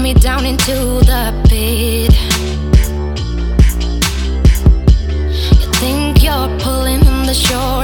me down into the pit. You think you're pulling on the shore,